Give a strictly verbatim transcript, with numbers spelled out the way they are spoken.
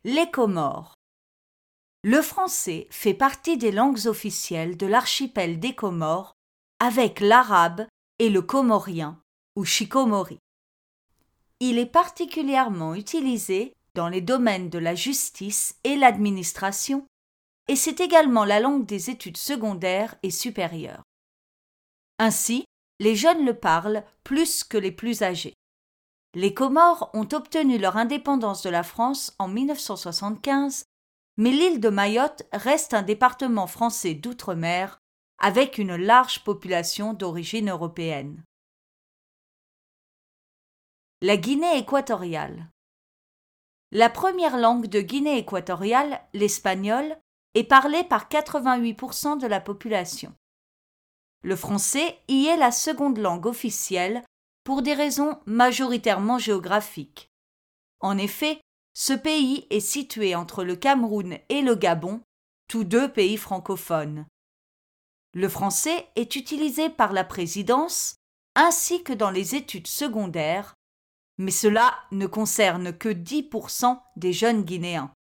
Les Comores. Le français fait partie des langues officielles de l'archipel des Comores avec l'arabe et le comorien ou shikomori. Il est particulièrement utilisé dans les domaines de la justice et l'administration et c'est également la langue des études secondaires et supérieures. Ainsi, les jeunes le parlent plus que les plus âgés. Les Comores ont obtenu leur indépendance de la France en mille neuf cent soixante-quinze, mais l'île de Mayotte reste un département français d'outre-mer avec une large population d'origine européenne. La Guinée équatoriale. La première langue de Guinée équatoriale, l'espagnol, est parlée par quatre-vingt-huit pour cent de la population. Le français y est la seconde langue officielle pour des raisons majoritairement géographiques. En effet, ce pays est situé entre le Cameroun et le Gabon, tous deux pays francophones. Le français est utilisé par la présidence ainsi que dans les études secondaires, mais cela ne concerne que dix pour cent des jeunes Guinéens.